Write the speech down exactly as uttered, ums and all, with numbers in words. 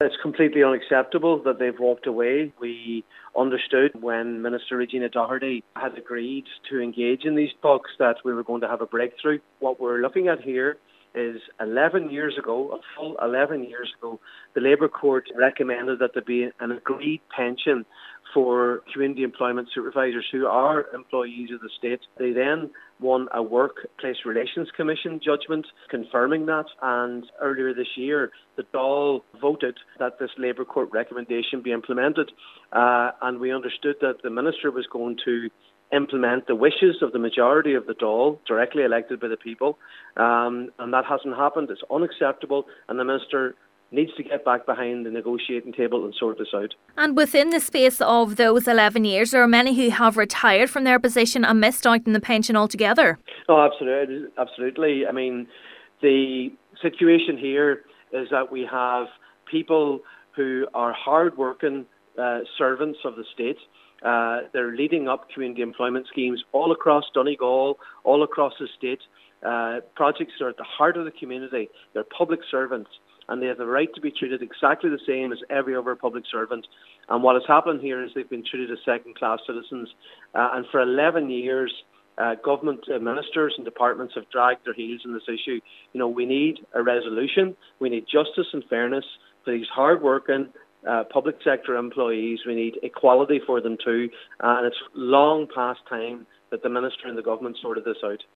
it's completely unacceptable that they've walked away. We understood when Minister Regina Doherty had agreed to engage in these talks that we were going to have a breakthrough. What we're looking at here is eleven years ago, a full eleven years ago, the Labour Court recommended that there be an agreed pension for community employment supervisors who are employees of the state. They then won a Workplace Relations Commission judgment confirming that, and earlier this year the Dáil voted that this Labour Court recommendation be implemented, uh, and we understood that the Minister was going to implement the wishes of the majority of the Dáil, directly elected by the people, um, and that hasn't happened. It's unacceptable, and the Minister needs to get back behind the negotiating table and sort this out. And within the space of those eleven years, there are many who have retired from their position and missed out on the pension altogether. Oh, absolutely. Absolutely. I mean, the situation here is that we have people who are hard-working uh, servants of the state. Uh, they're leading up community employment schemes all across Donegal, all across the state. Uh, projects are at the heart of the community. They're public servants, and they have the right to be treated exactly the same as every other public servant. And what has happened here is they've been treated as second-class citizens. Uh, and for eleven years, uh, government uh, ministers and departments have dragged their heels in this issue. You know, we need a resolution. We need justice and fairness for these hard-working uh, public sector employees. We need equality for them too. Uh, and it's long past time that the minister and the government sorted this out.